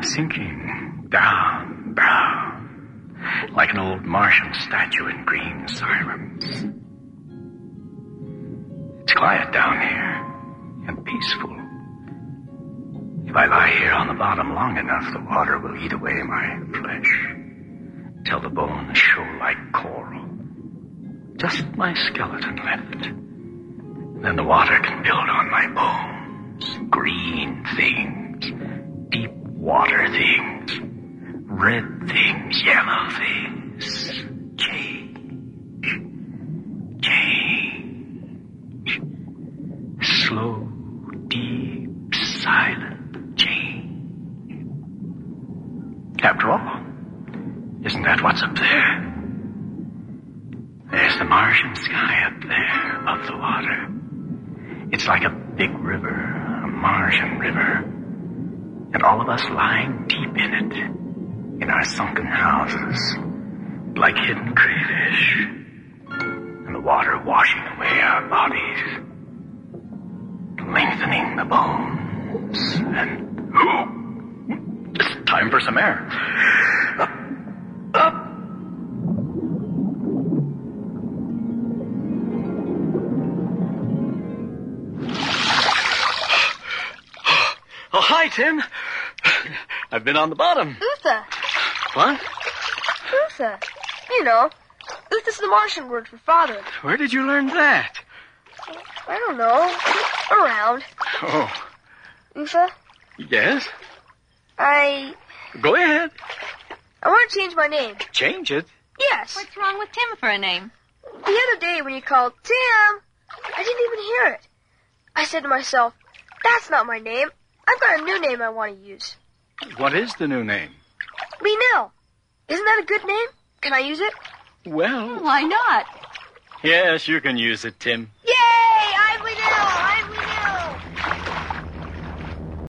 sinking down, down, like an old Martian statue in green silence. It's quiet down here and peaceful. If I lie here on the bottom long enough, the water will eat away my flesh till the bones show like coral. Just my skeleton left. Then the water can build on my bones. Green things, deep water things, red things, yellow things. Change. Change. Slow, deep, silent change. After all, isn't that what's up there? There's the Martian sky up there above the water. It's like a big river, a Martian river. And all of us lying deep in it, in our sunken houses, like hidden crayfish. And the water washing away our bodies, lengthening the bones. And, it's time for some air. Up. Oh, hi, Tim. I've been on the bottom. Utha. What? Utha. You know, Utha's the Martian word for father. Where did you learn that? I don't know. Around. Oh. Utha? Yes? Go ahead. I want to change my name. Change it? Yes. What's wrong with Tim for a name? The other day when you called Tim, I didn't even hear it. I said to myself, that's not my name. I've got a new name I want to use. What is the new name? Linnell. Isn't that a good name? Can I use it? Well... Why not? Yes, you can use it, Tim. Yay!